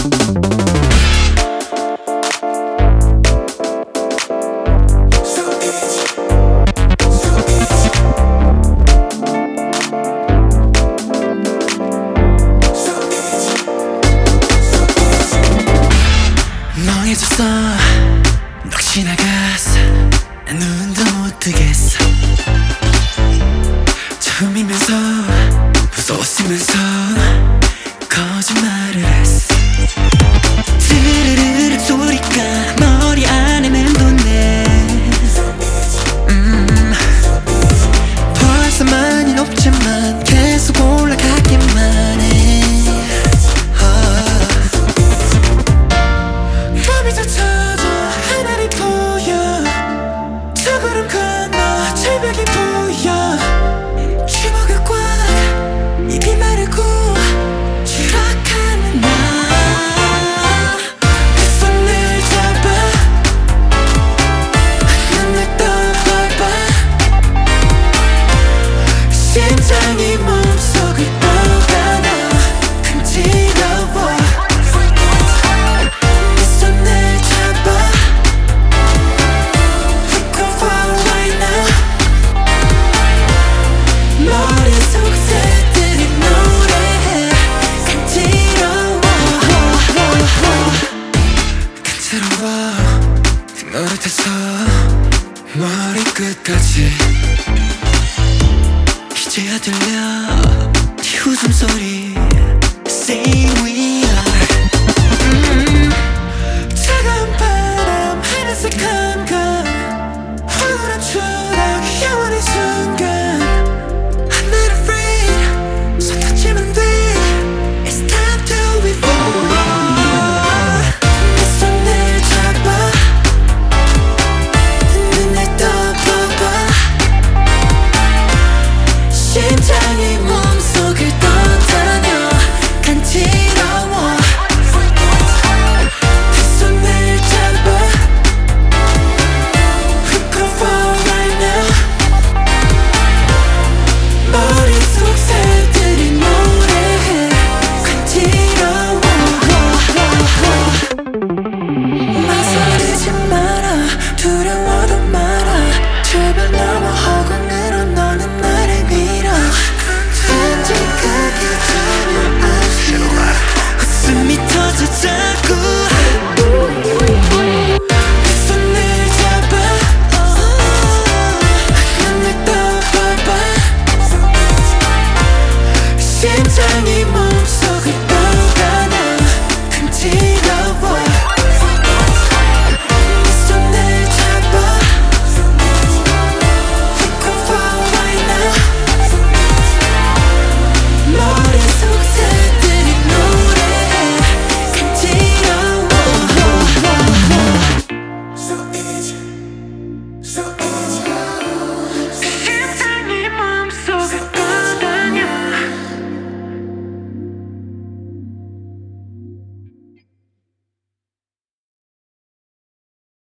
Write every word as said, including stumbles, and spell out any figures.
멍해졌어 넋이 나갔어 눈도 못 뜨겠어 처음이면서 무서웠으면서 거짓말을 했어 드르르르 소리가 머리 안에 맴도네 음, 벌써 많이 높지만 계속 올라가기만 해 심장이 몸속을 떠나나 간지러워 내 손을 잡아 Look over right now 머릿속 새들이 노래해 간지러워 간지러워 노릇해서 머리끝까지 이제야 들려